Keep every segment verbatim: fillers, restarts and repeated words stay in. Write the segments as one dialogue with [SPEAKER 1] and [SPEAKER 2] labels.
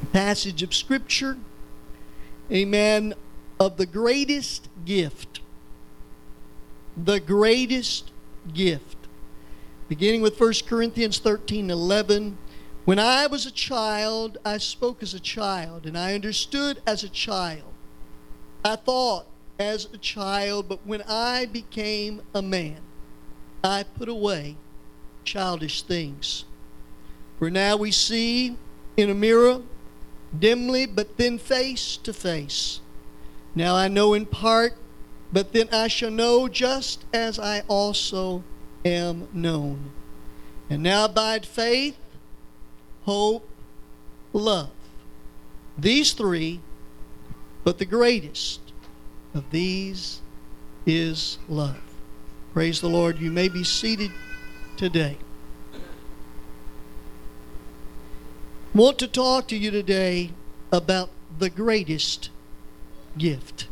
[SPEAKER 1] passage of Scripture, amen, of the greatest gift. The greatest gift. Beginning with First Corinthians thirteen eleven. When I was a child, I spoke as a child, and I understood as a child. I thought as a child, but when I became a man, I put away childish things. For now we see in a mirror, dimly, but then face to face. Now I know in part, but then I shall know just as I also am known. And now abide faith, hope, love. These three, but the greatest of these is love. Praise the Lord. You may be seated today. I want to talk to you today about the greatest gift.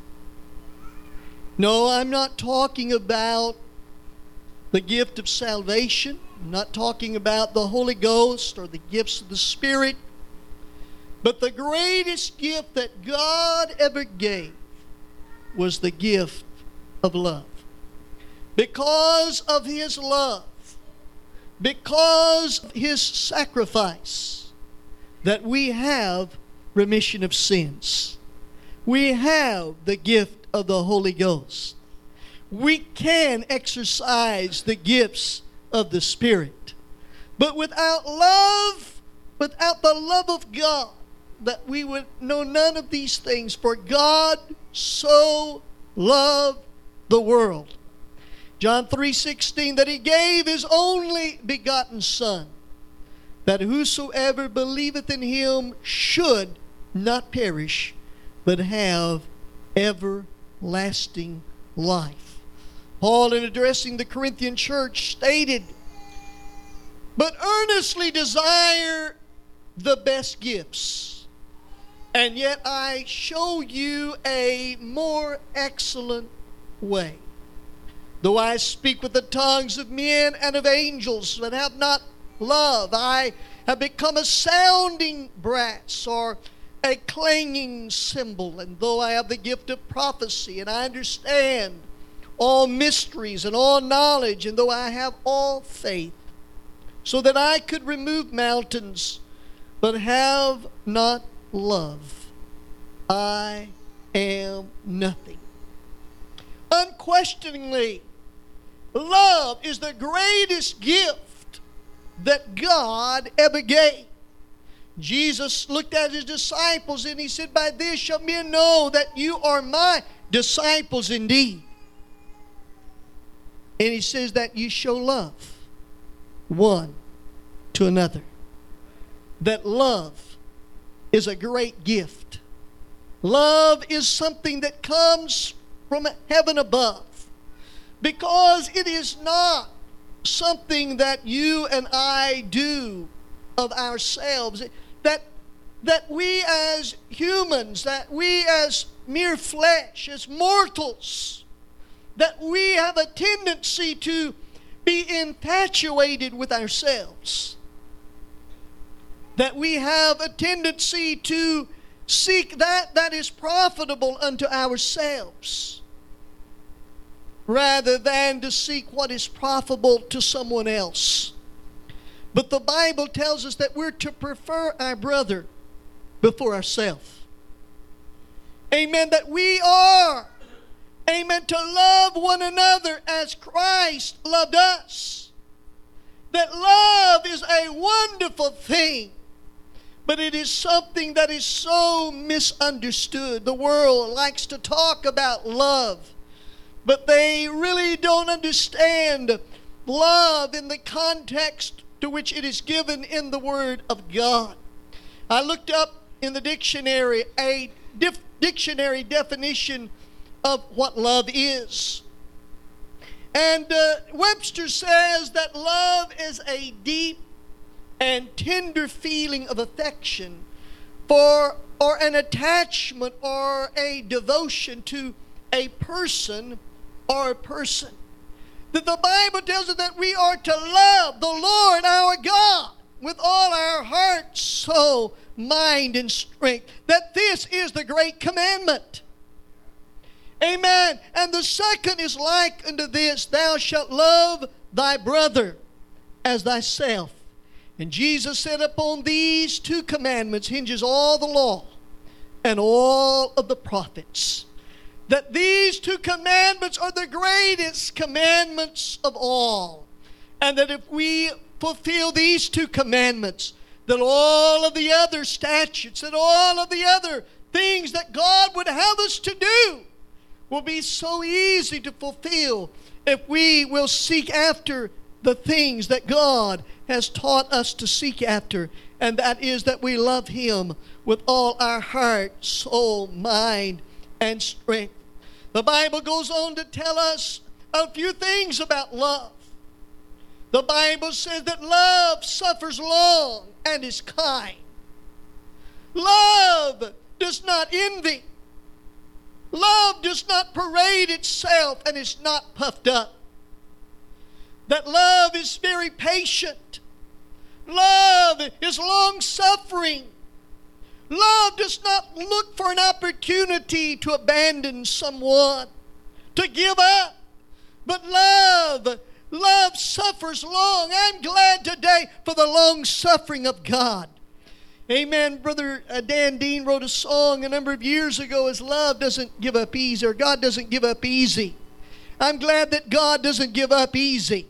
[SPEAKER 1] No, I'm not talking about the gift of salvation. I'm not talking about the Holy Ghost or the gifts of the Spirit. But the greatest gift that God ever gave was the gift of love. Because of His love, because of His sacrifice, that we have remission of sins. We have the gift of the Holy Ghost. We can exercise the gifts of the Spirit. But without love, without the love of God, that we would know none of these things. For God so loved the world. John three sixteen, that He gave His only begotten Son, that whosoever believeth in Him should not perish, but have everlasting life. Paul, in addressing the Corinthian church, stated, but earnestly desire the best gifts, and yet I show you a more excellent way. Though I speak with the tongues of men and of angels, but have not love, I have become a sounding brass or a clanging cymbal. And though I have the gift of prophecy, and I understand all mysteries and all knowledge, and though I have all faith, so that I could remove mountains, but have not love, I am nothing. Unquestioningly, love is the greatest gift that God ever gave. Jesus looked at His disciples and He said, by this shall men know that you are my disciples indeed. And He says that you show love one to another. That love is a great gift. Love is something that comes from heaven above. Because it is not something that you and I do of ourselves. That, that we as humans, that we as mere flesh, as mortals, that we have a tendency to be infatuated with ourselves. That we have a tendency to seek that that is profitable unto ourselves, rather than to seek what is profitable to someone else. But the Bible tells us that we're to prefer our brother before ourselves. Amen. That we are, amen, to love one another as Christ loved us. That love is a wonderful thing, but it is something that is so misunderstood. The world likes to talk about love, but they really don't understand love in the context to which it is given in the Word of God. I looked up in the dictionary a dif- dictionary definition of what love is. And uh, Webster says that love is a deep and tender feeling of affection for or an attachment or a devotion to a person or a person. That the Bible tells us that we are to love the Lord our God with all our heart, soul, mind, and strength. That this is the great commandment. Amen. And the second is like unto this, thou shalt love thy brother as thyself. And Jesus said, upon these two commandments hinges all the law and all of the prophets. That these two commandments are the greatest commandments of all. And that if we fulfill these two commandments, that all of the other statutes and all of the other things that God would have us to do will be so easy to fulfill if we will seek after the things that God has taught us to seek after, and that is that we love Him with all our heart, soul, mind, and strength. The Bible goes on to tell us a few things about love. The Bible says that love suffers long and is kind. Love does not envy. Love does not parade itself and is not puffed up. That love is very patient. Love is long-suffering. Love does not look for an opportunity to abandon someone, to give up. But love, love suffers long. I'm glad today for the long-suffering of God. Amen. Brother Dan Dean wrote a song a number of years ago as love doesn't give up easy, or God doesn't give up easy. I'm glad that God doesn't give up easy.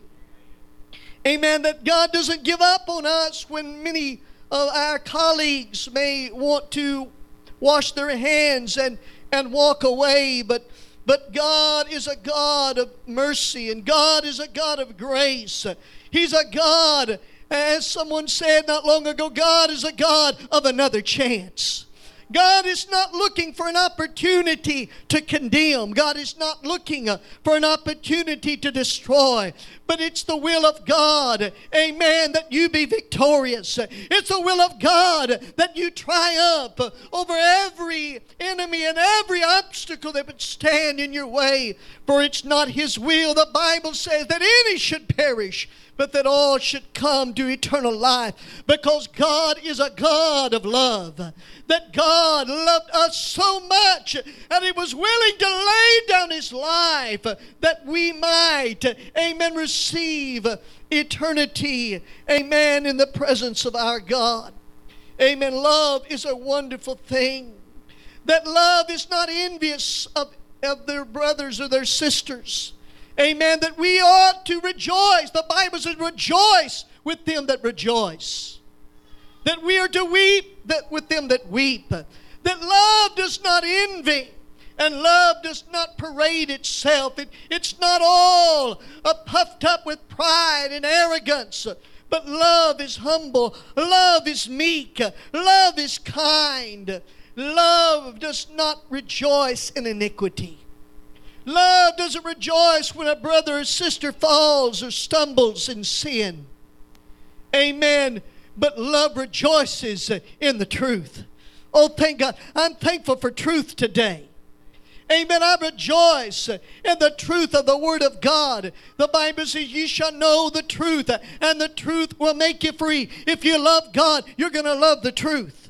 [SPEAKER 1] Amen. That God doesn't give up on us when many of our colleagues may want to wash their hands and, and walk away. But, but God is a God of mercy, and God is a God of grace. He's a God, as someone said not long ago, God is a God of another chance. God is not looking for an opportunity to condemn. God is not looking uh, for an opportunity to destroy. But it's the will of God, amen, that you be victorious. It's the will of God that you triumph over every enemy and every obstacle that would stand in your way. For it's not His will. The Bible says that any should perish, but that all should come to eternal life. Because God is a God of love. That God loved us so much that He was willing to lay down His life that we might, amen, receive eternity, amen, in the presence of our God. Amen. Love is a wonderful thing. That love is not envious of, of their brothers or their sisters. Amen. That we ought to rejoice. The Bible says, rejoice with them that rejoice. That we are to weep that with them that weep. That love does not envy. And love does not parade itself. It, it's not all uh, puffed up with pride and arrogance. But love is humble. Love is meek. Love is kind. Love does not rejoice in iniquity. Love doesn't rejoice when a brother or sister falls or stumbles in sin. Amen. But love rejoices in the truth. Oh, thank God. I'm thankful for truth today. Amen. I rejoice in the truth of the Word of God. The Bible says, you shall know the truth, and the truth will make you free. If you love God, you're going to love the truth.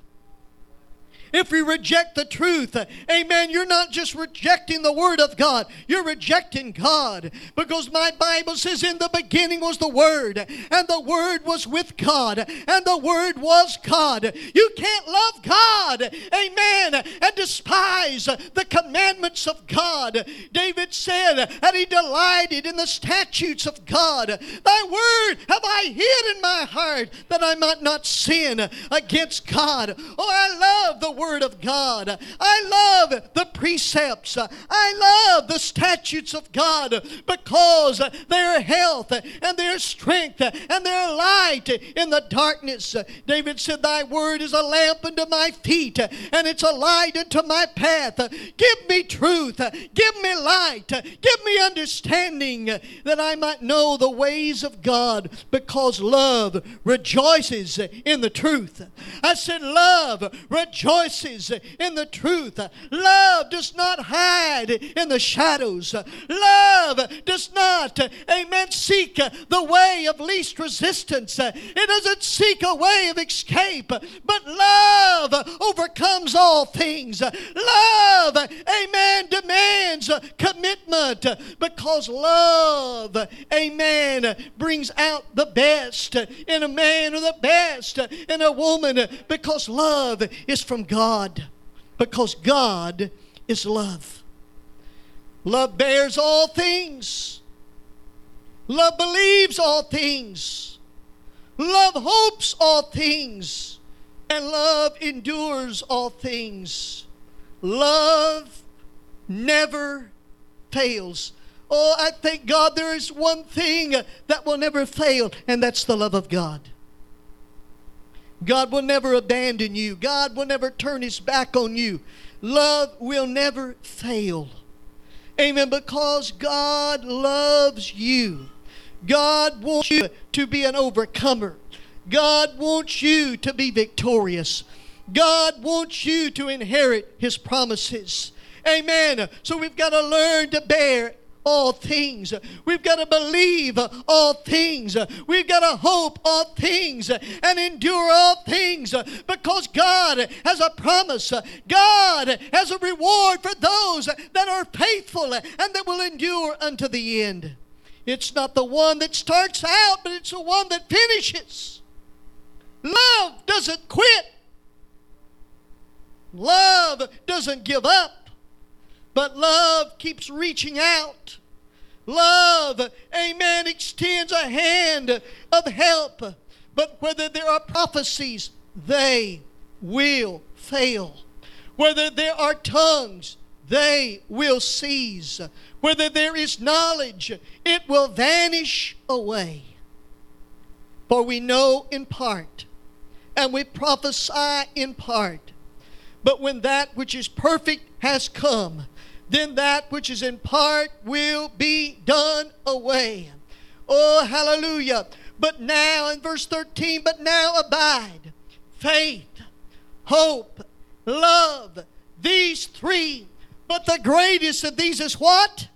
[SPEAKER 1] If we reject the truth, amen, you're not just rejecting the Word of God, you're rejecting God. Because my Bible says in the beginning was the Word, and the Word was with God, and the Word was God. You can't love God, amen, and despise the commandments of God. David said that he delighted in the statutes of God. Thy Word have I hid in my heart that I might not sin against God. Oh, I love the Word of God. I love the precepts. I love the statutes of God because they're health and their strength and their light in the darkness. David said, thy word is a lamp unto my feet and it's a light unto my path. Give me truth. Give me light. Give me understanding that I might know the ways of God, because love rejoices in the truth. I said love rejoices rejoices in the truth. Love does not hide in the shadows. Love does not, amen, seek the way of least resistance. It doesn't seek a way of escape, but love overcomes all things. Love, amen, demands commitment, because love, amen, brings out the best in a man or the best in a woman, because love is from God, because God is love. Love bears all things. Love believes all things. Love hopes all things. And love endures all things. Love never fails. Oh, I thank God there is one thing that will never fail, and that's the love of God. God will never abandon you. God will never turn His back on you. Love will never fail. Amen. Because God loves you. God wants you to be an overcomer. God wants you to be victorious. God wants you to inherit His promises. Amen. So we've got to learn to bear all things. We've got to believe all things. We've got to hope all things and endure all things, because God has a promise. God has a reward for those that are faithful and that will endure unto the end. It's not the one that starts out, but it's the one that finishes. Love doesn't quit. Love doesn't give up. But love keeps reaching out. Love, amen, extends a hand of help. But whether there are prophecies, they will fail. Whether there are tongues, they will cease. Whether there is knowledge, it will vanish away. For we know in part, and we prophesy in part. But when that which is perfect has come, then that which is in part will be done away. Oh, hallelujah. But now, in verse thirteen, but now abide faith, hope, love, these three. But the greatest of these is what?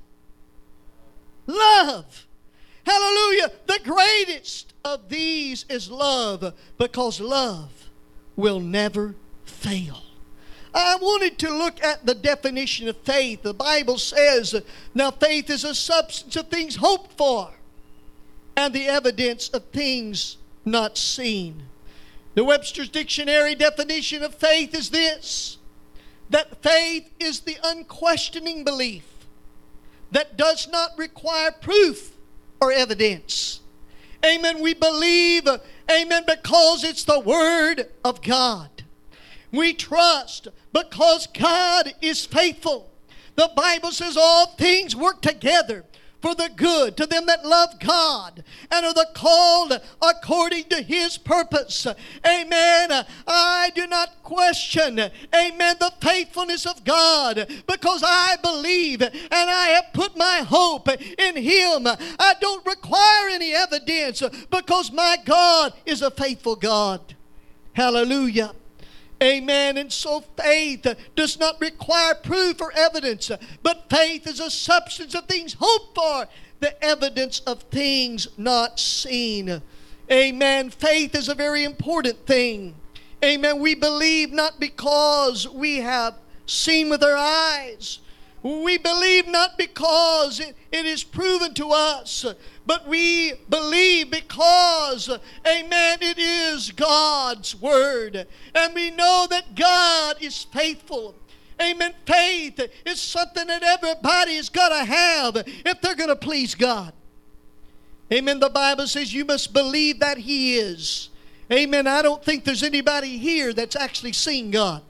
[SPEAKER 1] Love. Hallelujah. The greatest of these is love, because love will never fail. I wanted to look at the definition of faith. The Bible says, now faith is a substance of things hoped for, and the evidence of things not seen. The Webster's Dictionary definition of faith is this: that faith is the unquestioning belief that does not require proof or evidence. Amen. We believe, amen, because it's the Word of God. We trust because God is faithful. The Bible says all things work together for the good to them that love God and are the called according to His purpose. Amen. I do not question, amen, the faithfulness of God, because I believe and I have put my hope in Him. I don't require any evidence, because my God is a faithful God. Hallelujah. Amen. And so faith does not require proof or evidence, but faith is a substance of things hoped for, the evidence of things not seen. Amen. Faith is a very important thing. Amen. We believe not because we have seen with our eyes. We believe not because it, it is proven to us, but we believe because, amen, it is God's Word. And we know that God is faithful. Amen. Faith is something that everybody's got to have if they're going to please God. Amen. The Bible says you must believe that He is. Amen. I don't think there's anybody here that's actually seen God.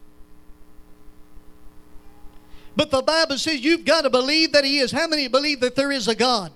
[SPEAKER 1] But the Bible says you've got to believe that He is. How many believe that there is a God?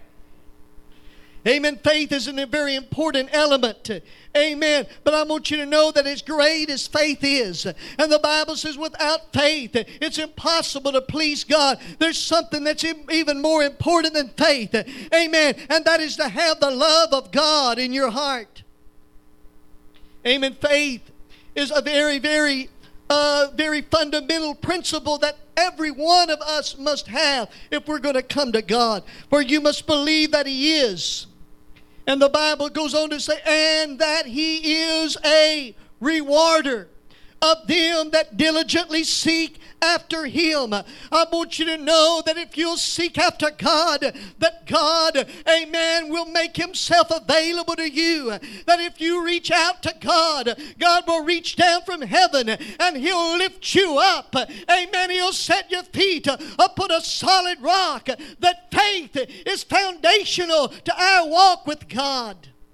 [SPEAKER 1] Amen. Faith is a very important element. Amen. But I want you to know that as great as faith is, and the Bible says without faith, it's impossible to please God. There's something that's even more important than faith. Amen. And that is to have the love of God in your heart. Amen. Faith is a very, very uh, very fundamental principle that every one of us must have if we're going to come to God. For you must believe that He is. And the Bible goes on to say, and that He is a rewarder of them that diligently seek after Him. I want you to know that if you'll seek after God, that God, amen, will make Himself available to you. That if you reach out to God, God will reach down from heaven and He'll lift you up. Amen. He'll set your feet upon a solid rock. That faith is foundational to our walk with God.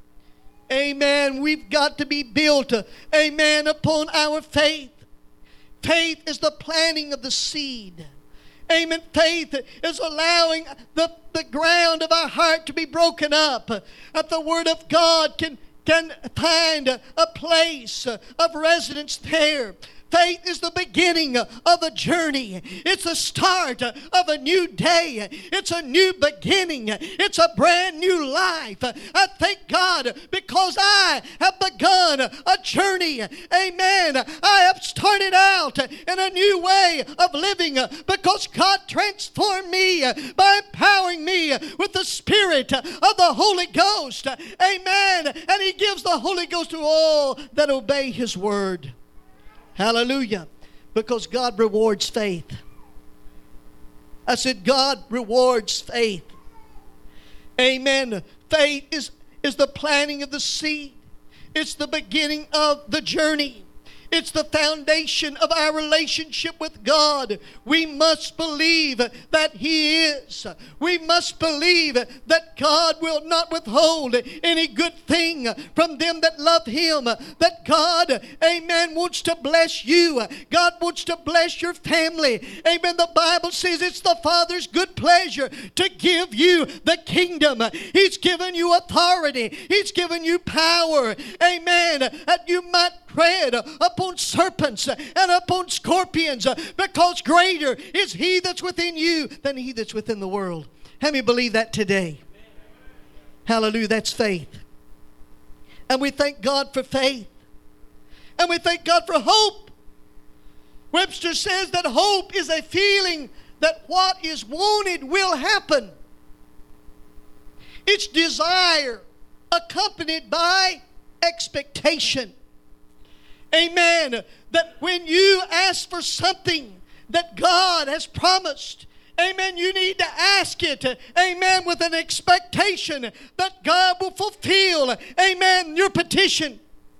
[SPEAKER 1] Amen. We've got to be built, amen, upon our faith. Faith is the planting of the seed. Amen. Faith is allowing the, the ground of our heart to be broken up. That the Word of God can, can find a place of residence there. Faith is the beginning of a journey. It's the start of a new day. It's a new beginning. It's a brand new life. I thank God because I have begun a journey. Amen. I have started out in a new way of living because God transformed me by empowering me with the Spirit of the Holy Ghost. Amen. And He gives the Holy Ghost to all that obey His word. Hallelujah. Because God rewards faith. I said God rewards faith. Amen. Faith is, is the planting of the seed. It's the beginning of the journey. It's the foundation of our relationship with God. We must believe that He is. We must believe that God will not withhold any good thing from them that love Him. That God, amen, wants to bless you. God wants to bless your family. Amen. The Bible says it's the Father's good pleasure to give you the kingdom. He's given you authority. He's given you power. Amen. That you might tread upon serpents and upon scorpions, because greater is He that's within you than he that's within the world. How many believe that today? Hallelujah. That's faith. And we thank God for faith. And we thank God for hope. Webster says that hope is a feeling that what is wanted will happen. It's desire accompanied by expectation. Amen. That when you ask for something that God has promised, amen, you need to ask it, amen, with an expectation that God will fulfill, amen, your petition.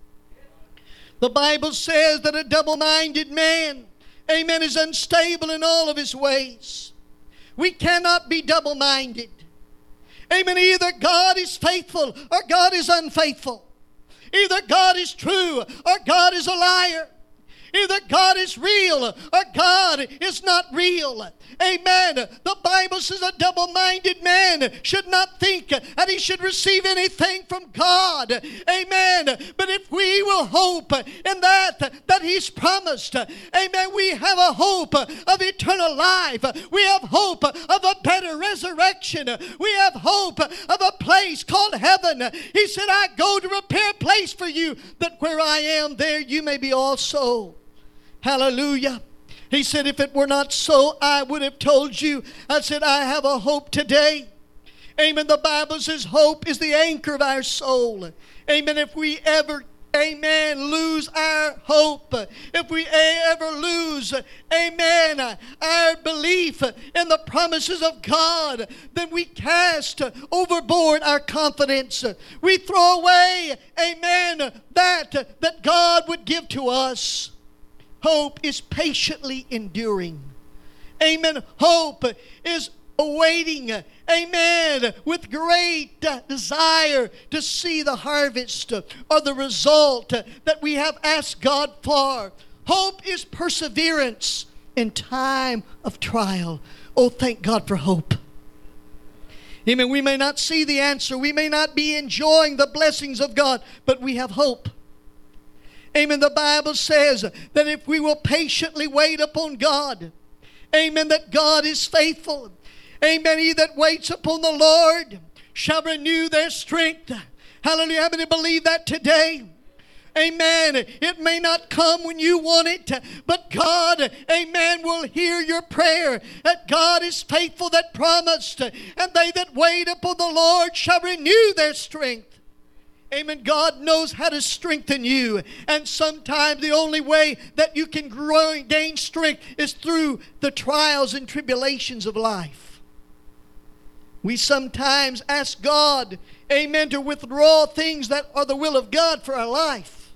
[SPEAKER 1] The Bible says that a double-minded man, amen, is unstable in all of his ways. We cannot be double-minded. Amen. Either God is faithful or God is unfaithful. Either God is true or God is a liar. Either God is real or God is not real. Amen. The Bible says a double-minded man should not think that he should receive anything from God. Amen. But if we will hope in that that He's promised, amen, we have a hope of eternal life. We have hope of a better resurrection. We have hope of a place called heaven. He said, I go to prepare a place for you, that where I am, there you may be also. Hallelujah. He said, if it were not so, I would have told you. I said, I have a hope today. Amen. The Bible says hope is the anchor of our soul. Amen. If we ever, amen, lose our hope, if we ever lose, amen, our belief in the promises of God, then we cast overboard our confidence. We throw away, amen, that that God would give to us. Hope is patiently enduring. Amen. Hope is awaiting, amen, with great desire to see the harvest or the result that we have asked God for. Hope is perseverance in time of trial. Oh, thank God for hope. Amen. We may not see the answer. We may not be enjoying the blessings of God, but we have hope. Amen. The Bible says that if we will patiently wait upon God, amen, that God is faithful. Amen. He that waits upon the Lord shall renew their strength. Hallelujah. How many believe that today? amen, it may not come when you want it, but God, amen, will hear your prayer. That God is faithful that promised, and they that wait upon the Lord shall renew their strength. Amen. God knows how to strengthen you. And sometimes the only way that you can grow, gain strength is through the trials and tribulations of life. We sometimes ask God, amen, to withdraw things that are the will of God for our life.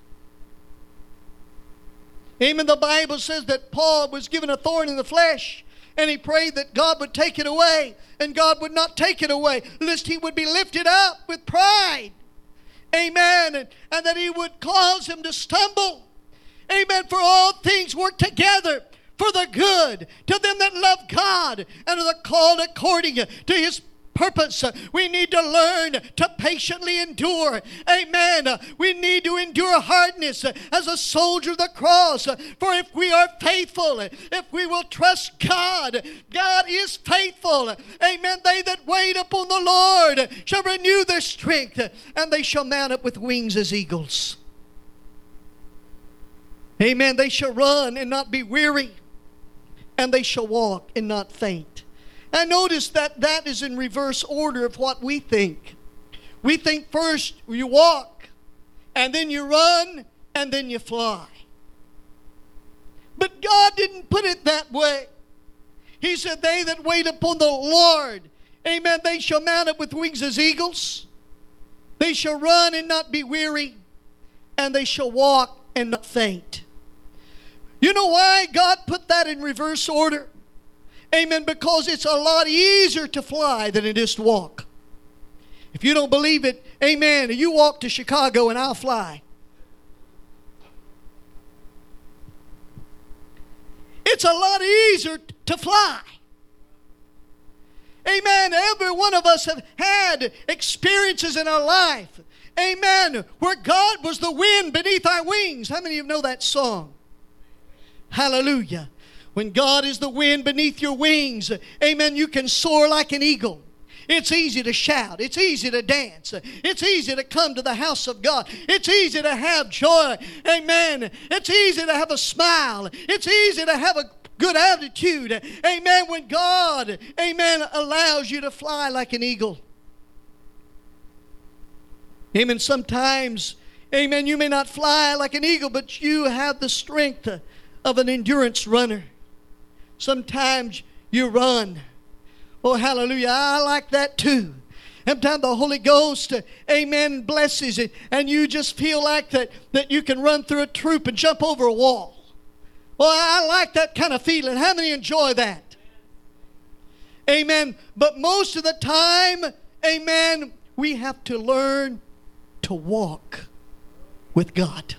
[SPEAKER 1] Amen. The Bible says that Paul was given a thorn in the flesh, and he prayed that God would take it away. And God would not take it away, lest he would be lifted up with pride. Amen. And, and that he would cause him to stumble. Amen. For all things work together for the good to them that love God and are called according to his purpose. We need to learn to patiently endure. Amen. We need to endure hardness as a soldier of the cross. For if we are faithful, if we will trust God, God is faithful. Amen. They that wait upon the Lord shall renew their strength, and they shall mount up with wings as eagles. Amen. They shall run and not be weary, and they shall walk and not faint. I notice that that is in reverse order of what we think. We think first you walk, and then you run, and then you fly. But God didn't put it that way. He said, they that wait upon the Lord, amen, they shall mount up with wings as eagles. They shall run and not be weary, and they shall walk and not faint. You know why God put that in reverse order? Amen, because it's a lot easier to fly than it is to walk. If you don't believe it, amen, you walk to Chicago and I'll fly. It's a lot easier to fly. Amen, every one of us have had experiences in our life, amen, where God was the wind beneath our wings. How many of you know that song? Hallelujah. When God is the wind beneath your wings, amen, you can soar like an eagle. It's easy to shout. It's easy to dance. It's easy to come to the house of God. It's easy to have joy. Amen. It's easy to have a smile. It's easy to have a good attitude. Amen. When God, amen, allows you to fly like an eagle. Amen. Sometimes, amen, you may not fly like an eagle, but you have the strength of an endurance runner. Sometimes you run. Oh, hallelujah. I like that too. Sometimes the Holy Ghost, amen, blesses it, and you just feel like that, that you can run through a troop and jump over a wall. Well, I like that kind of feeling. How many enjoy that? Amen. But most of the time, amen, we have to learn to walk with God.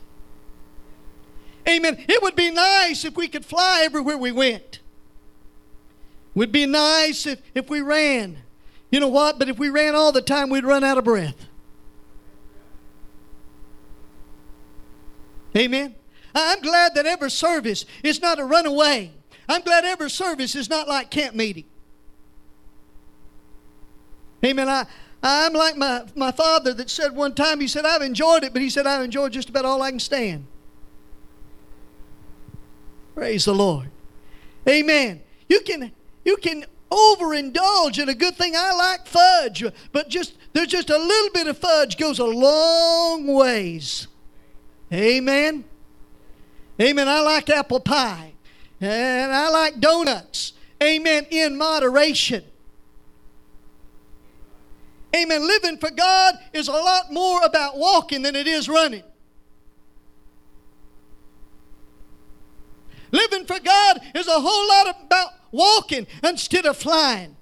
[SPEAKER 1] Amen. It would be nice if we could fly everywhere we went. It would be nice if, if we ran. You know what? But if we ran all the time, we'd run out of breath. Amen. I'm glad that every service is not a runaway. I'm glad every service is not like camp meeting. Amen. I, I'm like my, my father that said one time, he said, I've enjoyed it, but he said, I've enjoyed just about all I can stand. Praise the Lord. Amen. You can... You can overindulge in a good thing. I like fudge, but just there's just a little bit of fudge goes a long ways. Amen. Amen. I like apple pie, and I like donuts. Amen. In moderation. Amen. Living for God is a lot more about walking than it is running. Living for God is a whole lot about walking instead of flying.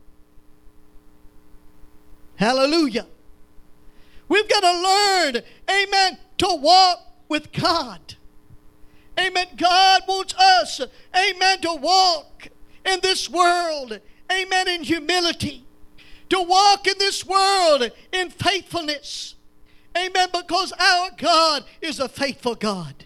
[SPEAKER 1] Hallelujah. We've got to learn, amen, to walk with God. Amen. God wants us, amen, to walk in this world, amen, in humility. To walk in this world in faithfulness. Amen, because our God is a faithful God.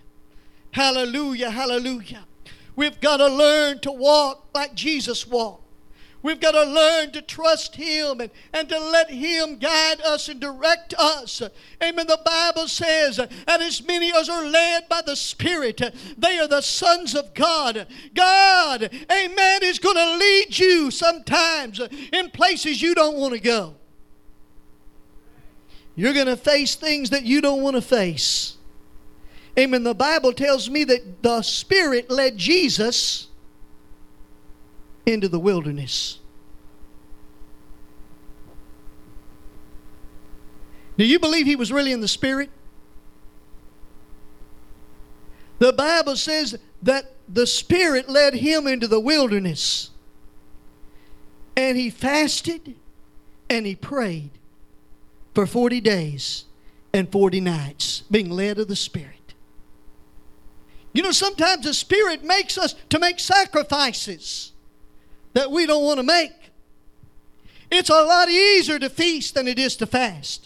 [SPEAKER 1] Hallelujah, hallelujah. We've got to learn to walk like Jesus walked. We've got to learn to trust Him and, and to let Him guide us and direct us. Amen. The Bible says that as many as are led by the Spirit, they are the sons of God. God, amen, is going to lead you sometimes in places you don't want to go. You're going to face things that you don't want to face. Amen. The Bible tells me that the Spirit led Jesus into the wilderness. Do you believe He was really in the Spirit? The Bible says that the Spirit led Him into the wilderness. And He fasted and He prayed for forty days and forty nights, being led of the Spirit. You know, sometimes the Spirit makes us to make sacrifices that we don't want to make. It's a lot easier to feast than it is to fast.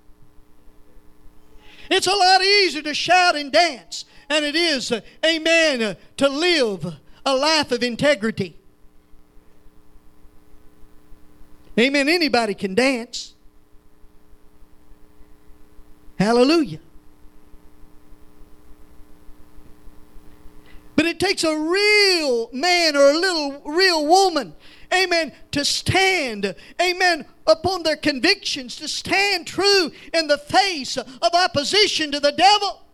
[SPEAKER 1] It's a lot easier to shout and dance than it is, uh, amen, uh, to live a life of integrity. Amen. Anybody can dance. Hallelujah. But it takes a real man or a little real woman, amen, to stand, amen, upon their convictions, to stand true in the face of opposition to the devil.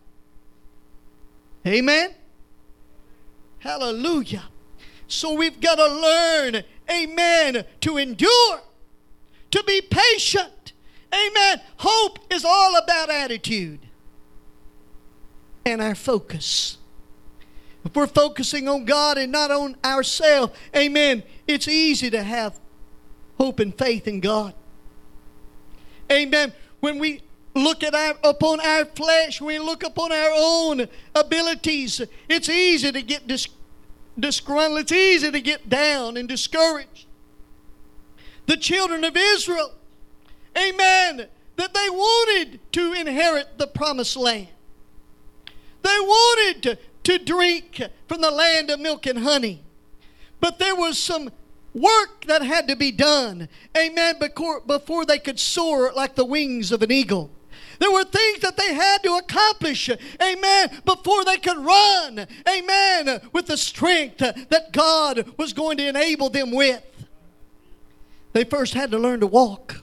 [SPEAKER 1] Amen. Hallelujah. So we've got to learn, amen, to endure, to be patient. Amen. Hope is all about attitude and our focus. If we're focusing on God and not on ourselves, amen, it's easy to have hope and faith in God. Amen. When we look at our, upon our flesh, when we look upon our own abilities, it's easy to get dis, disgruntled. It's easy to get down and discouraged. The children of Israel, amen, that they wanted to inherit the promised land. They wanted to to drink from the land of milk and honey. But there was some work that had to be done, amen, before, before they could soar like the wings of an eagle. There were things that they had to accomplish, amen, before they could run, amen, with the strength that God was going to enable them with. They first had to learn to walk.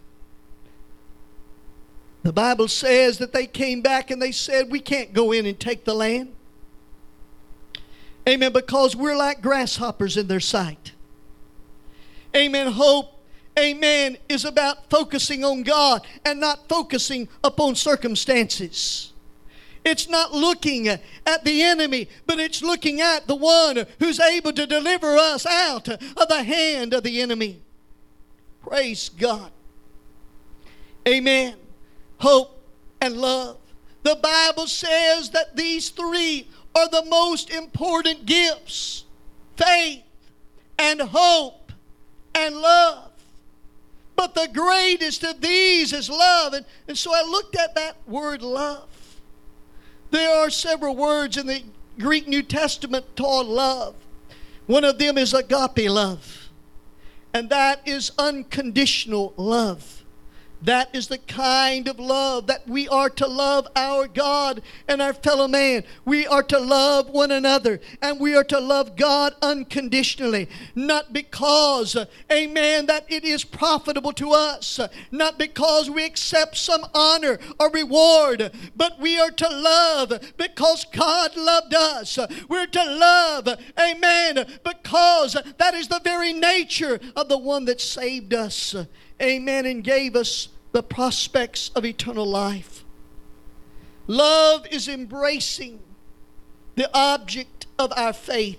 [SPEAKER 1] The Bible says that they came back and they said, we can't go in and take the land. Amen, because we're like grasshoppers in their sight. Amen, hope, amen, is about focusing on God and not focusing upon circumstances. It's not looking at the enemy, but it's looking at the one who's able to deliver us out of the hand of the enemy. Praise God. Amen. Hope and love. The Bible says that these three are the most important gifts: faith and hope and love. But the greatest of these is love. And, and so I looked at that word love. There are several words in the Greek New Testament called love. One of them is agape love. And that is unconditional love. That is the kind of love that we are to love our God and our fellow man. We are to love one another, and we are to love God unconditionally. Not because, amen, that it is profitable to us. Not because we accept some honor or reward. But we are to love because God loved us. We're to love, amen, because that is the very nature of the one that saved us. Amen, and gave us the prospects of eternal life. Love is embracing the object of our faith.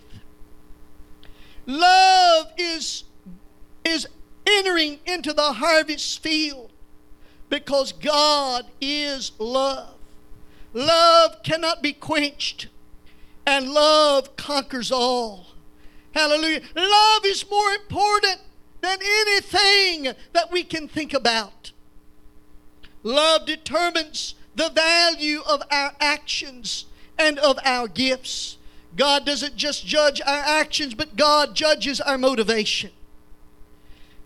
[SPEAKER 1] Love is, is entering into the harvest field because God is love. Love cannot be quenched, and love conquers all. Hallelujah. Love is more important than anything that we can think about. Love determines the value of our actions and of our gifts. God doesn't just judge our actions, but God judges our motivation.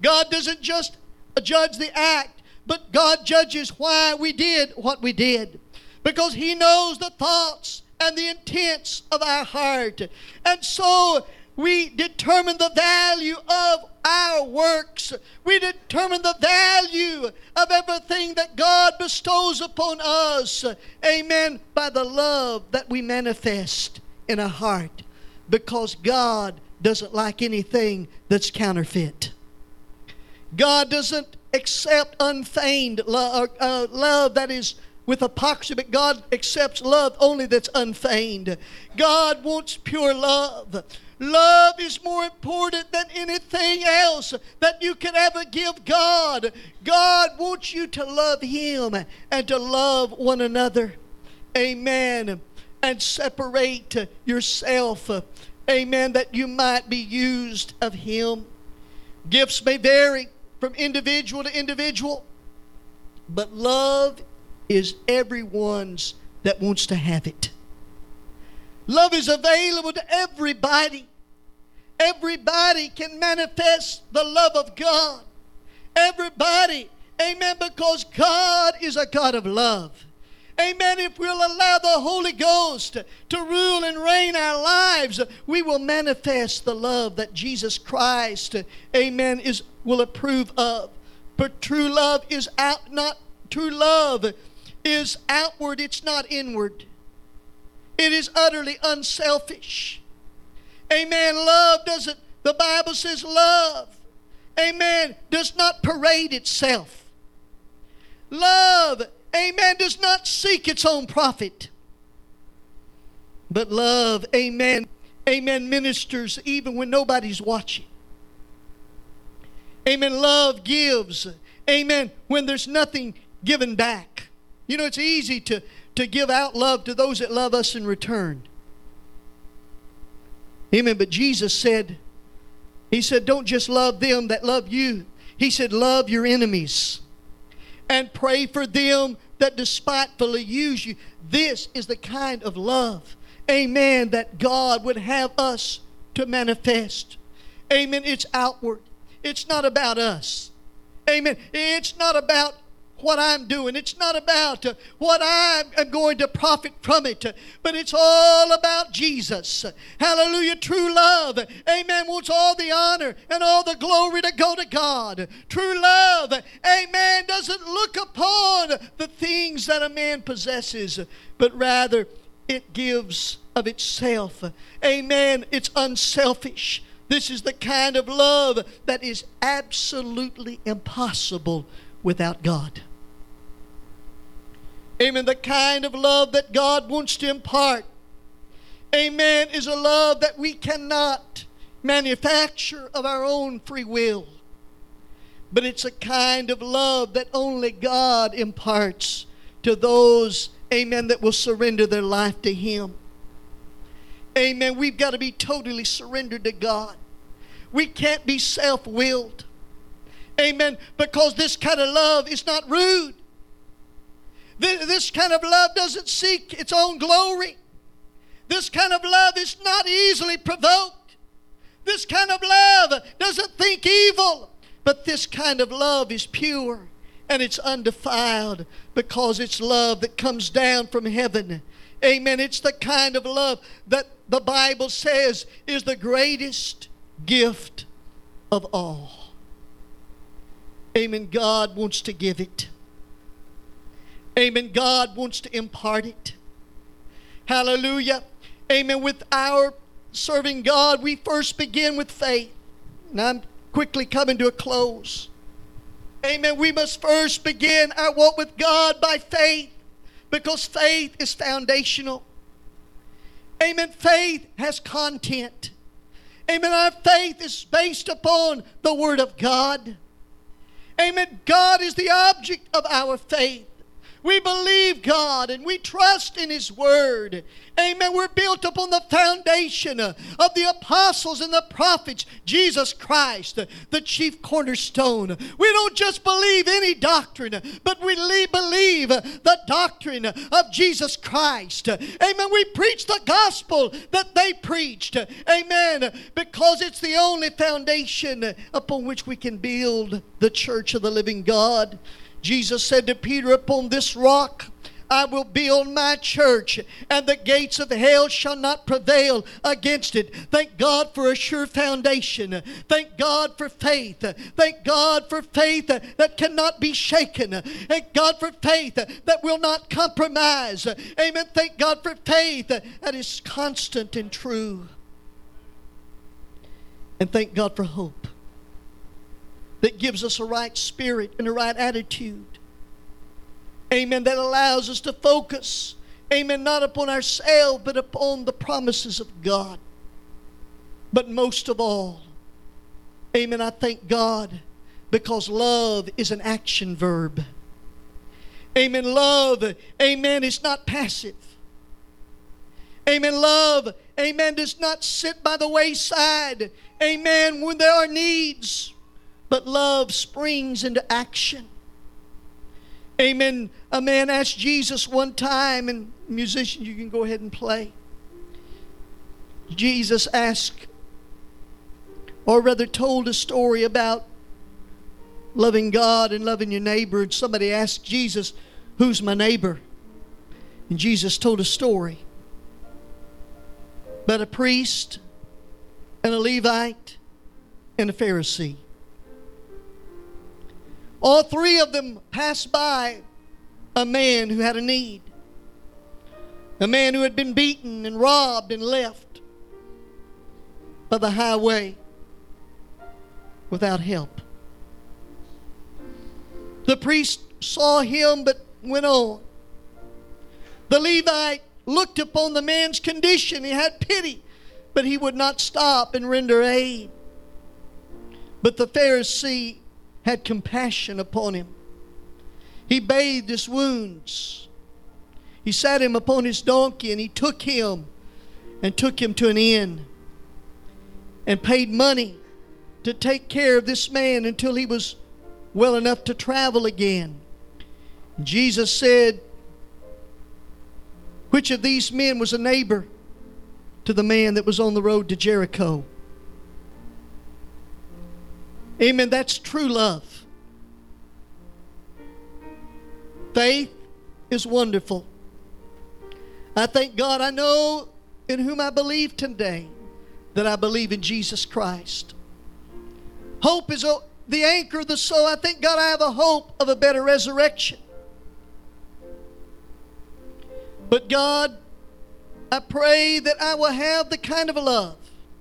[SPEAKER 1] God doesn't just judge the act, but God judges why we did what we did. Because He knows the thoughts and the intents of our heart. And so we determine the value of our works. We determine the value of everything that God bestows upon us. Amen. By the love that we manifest in our heart. Because God doesn't like anything that's counterfeit. God doesn't accept unfeigned love, uh, love that is with hypocrisy, but God accepts love only that's unfeigned. God wants pure love. Love is more important than anything else that you can ever give God. God wants you to love Him and to love one another. Amen. And separate yourself. Amen. That you might be used of Him. Gifts may vary from individual to individual, but love is everyone's that wants to have it. Love is available to everybody. Everybody can manifest the love of God. Everybody. Amen. Because God is a God of love. Amen. If we'll allow the Holy Ghost to rule and reign our lives, we will manifest the love that Jesus Christ, amen, is will approve of. But true love is out not true love is outward, it's not inward. It is utterly unselfish. Amen. Love doesn't, the Bible says love, amen, does not parade itself. Love, amen, does not seek its own profit. But love, amen, amen, ministers even when nobody's watching. Amen. Love gives, amen, when there's nothing given back. You know, it's easy to, to give out love to those that love us in return. Amen. But Jesus said, He said, don't just love them that love you. He said, love your enemies and pray for them that despitefully use you. This is the kind of love, amen, that God would have us to manifest. Amen. It's outward. It's not about us. Amen. It's not about what I'm doing. It's not about uh, what I am going to profit from it. Uh, but it's all about Jesus. Uh, hallelujah. True love, amen, wants all the honor and all the glory to go to God. True love, amen, doesn't look upon the things that a man possesses, but rather it gives of itself. Amen. It's unselfish. This is the kind of love that is absolutely impossible without God. Amen. The kind of love that God wants to impart, amen, is a love that we cannot manufacture of our own free will. But it's a kind of love that only God imparts to those, amen, that will surrender their life to Him. Amen. We've got to be totally surrendered to God. We can't be self-willed. Amen. Because this kind of love is not rude. This kind of love doesn't seek its own glory. This kind of love is not easily provoked. This kind of love doesn't think evil. But this kind of love is pure and it's undefiled because it's love that comes down from heaven. Amen. It's the kind of love that the Bible says is the greatest gift of all. Amen. God wants to give it. Amen. God wants to impart it. Hallelujah. Amen. With our serving God, we first begin with faith. And I'm quickly coming to a close. Amen. We must first begin our walk with God by faith, because faith is foundational. Amen. Faith has content. Amen. Our faith is based upon the Word of God. Amen. God is the object of our faith. We believe God and we trust in His Word. Amen. We're built upon the foundation of the apostles and the prophets, Jesus Christ, the chief cornerstone. We don't just believe any doctrine, but we believe the doctrine of Jesus Christ. Amen. We preach the gospel that they preached. Amen. Because it's the only foundation upon which we can build the church of the living God. Jesus said to Peter, upon this rock I will build my church, and the gates of hell shall not prevail against it. Thank God for a sure foundation. Thank God for faith. Thank God for faith that cannot be shaken. Thank God for faith that will not compromise. Amen. Thank God for faith that is constant and true. And thank God for hope that gives us a right spirit and a right attitude. Amen. That allows us to focus, amen, not upon ourselves, but upon the promises of God. But most of all, amen, I thank God because love is an action verb. Amen. Love, amen, is not passive. Amen. Love, amen, does not sit by the wayside, amen, when there are needs. But love springs into action. Amen. A man asked Jesus one time, and musicians, you can go ahead and play. Jesus asked, or rather told a story about loving God and loving your neighbor. And somebody asked Jesus, who's my neighbor? And Jesus told a story about a priest and a Levite and a Pharisee. All three of them passed by a man who had a need. A man who had been beaten and robbed and left by the highway without help. The priest saw him but went on. The Levite looked upon the man's condition. He had pity, but he would not stop and render aid. But the Pharisee had compassion upon him. He bathed his wounds. He sat him upon his donkey, and he took him and took him to an inn and paid money to take care of this man until he was well enough to travel again. Jesus said, which of these men was a neighbor to the man that was on the road to Jericho? Amen. That's true love. Faith is wonderful. I thank God I know in whom I believe today, that I believe in Jesus Christ. Hope is the anchor of the soul. I thank God I have a hope of a better resurrection. But God, I pray that I will have the kind of a love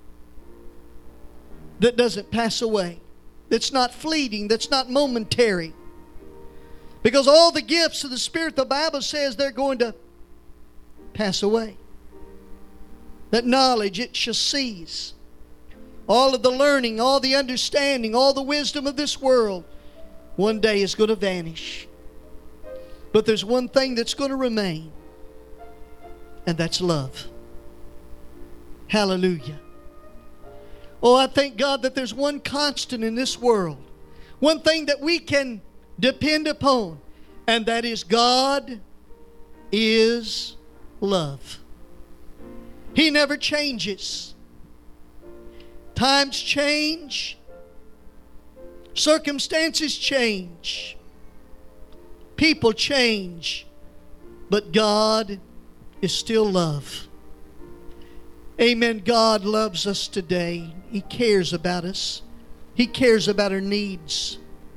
[SPEAKER 1] that doesn't pass away. That's not fleeting, that's not momentary. Because all the gifts of the Spirit, the Bible says they're going to pass away. That knowledge, it shall cease. All of the learning, all the understanding, all the wisdom of this world, one day is going to vanish. But there's one thing that's going to remain, and that's love. Hallelujah. Oh, I thank God that there's one constant in this world. One thing that we can depend upon. And that is God is love. He never changes. Times change. Circumstances change. People change. But God is still love. Amen. God loves us today. He cares about us. He cares about our needs.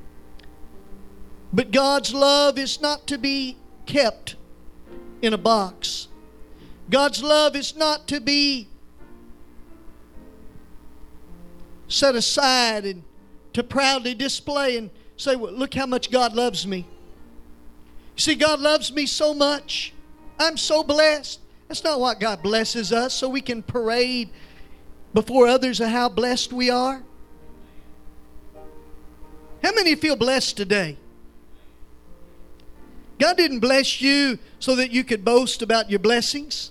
[SPEAKER 1] But God's love is not to be kept in a box. God's love is not to be set aside and to proudly display and say, well, look how much God loves me. You see, God loves me so much. I'm so blessed. That's not what God blesses us, so we can parade before others of how blessed we are. How many feel blessed today? God didn't bless you so that you could boast about your blessings.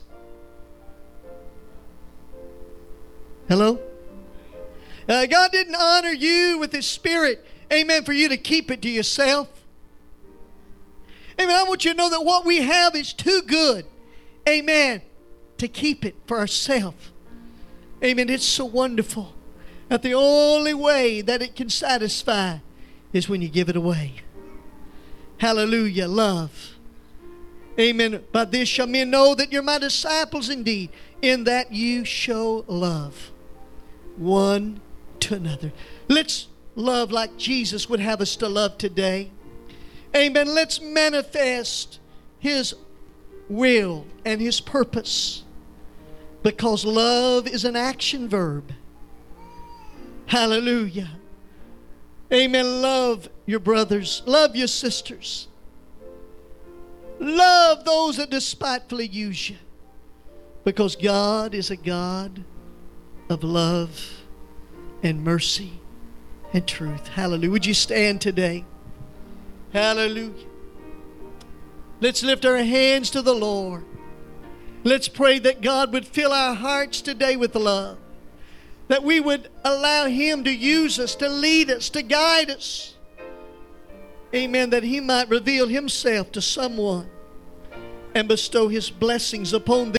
[SPEAKER 1] Hello? Uh, God didn't honor you with His Spirit, amen, for you to keep it to yourself. Amen. I want you to know that what we have is too good, amen, to keep it for ourselves. Amen. It's so wonderful that the only way that it can satisfy is when you give it away. Hallelujah. Love. Amen. By this shall men know that you're my disciples indeed, in that you show love one to another. Let's love like Jesus would have us to love today. Amen. Let's manifest His will and His purpose, because love is an action verb. Hallelujah. Amen. Love your brothers. Love your sisters. Love those that despitefully use you, because God is a God of love and mercy and truth. Hallelujah. Would you stand today? Hallelujah. Let's lift our hands to the Lord. Let's pray that God would fill our hearts today with love, that we would allow Him to use us, to lead us, to guide us. Amen. That He might reveal Himself to someone and bestow His blessings upon them.